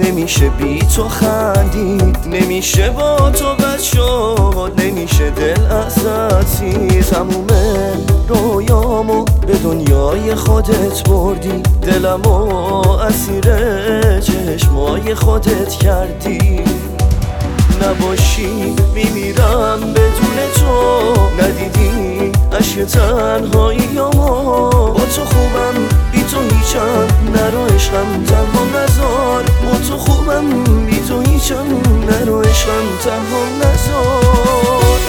نمیشه بی تو خندید، نمیشه با تو بد شد، نمیشه دل ازت. تموم رویامو به دنیای خودت بردی، دلمو اسیر چشمای خودت کردی. نباشی میمیرم بدون تو، ندیدی عشق تنهاییامو. با تو خوبم بی تو هیچم، نرو عشقم تنها نذار. با تو خوبم بی تو هیچم، نرو عشقم تنها نذار.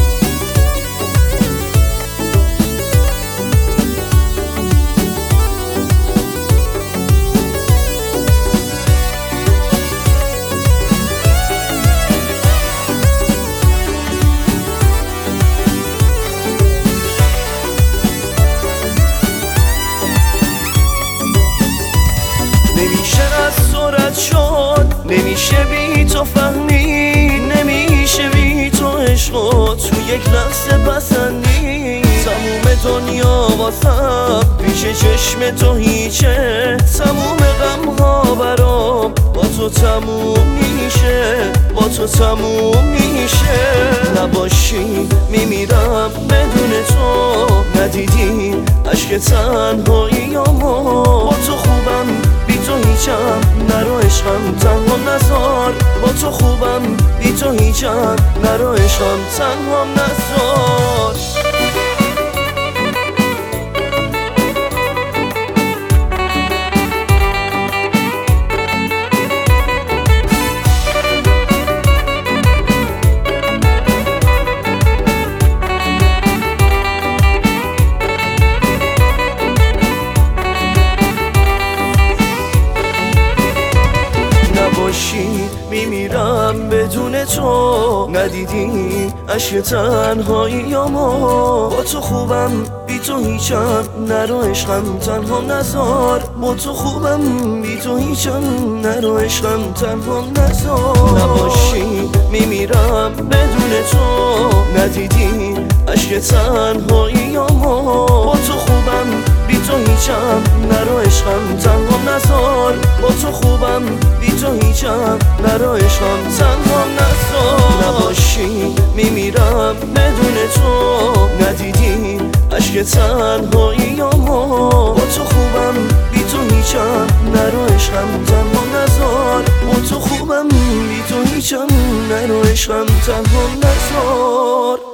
نمیشه از تو رد شد، نمیشه بی تو فهمید، نمیشه بی تو عشق تو یک لحظه بسندی. تموم دنیا واسم پیش چشم تو هیچه، تموم غمها برام با تو تموم میشه، با تو تموم میشه. نباشی میمیرم بدون تو، ندیدی عشق تنهاییامو. با تو خوبم بی تو هیچم، نرو عشقم تنها نذار. با تو خوبم بی تو هیچم، نرو عشقم تنها نذار. میمیرم بدون تو، ندیدی عشق تنهاییامو. با تو خوبم بی تو هیچم، نرو عشقم تنها نذار. با تو خوبم بی تو هیچم، نرو عشقم تنها نذار. نباشی میمیرم بدون تو، ندیدی عشق تنهاییامو. با تو خوبم بی تو هیچم، نرو عشقم تنها نذار. با تو خوبم بی تو هیچم، نرو عشقم تنها نذار. نباشی میمیرم بدون تو، ندیدی عشق تنهاییامو. با تو خوبم بی تو هیچم، نرو عشقم تنها نذار. با تو خوبم بی تو هیچم، نرو عشقم تنها نذار.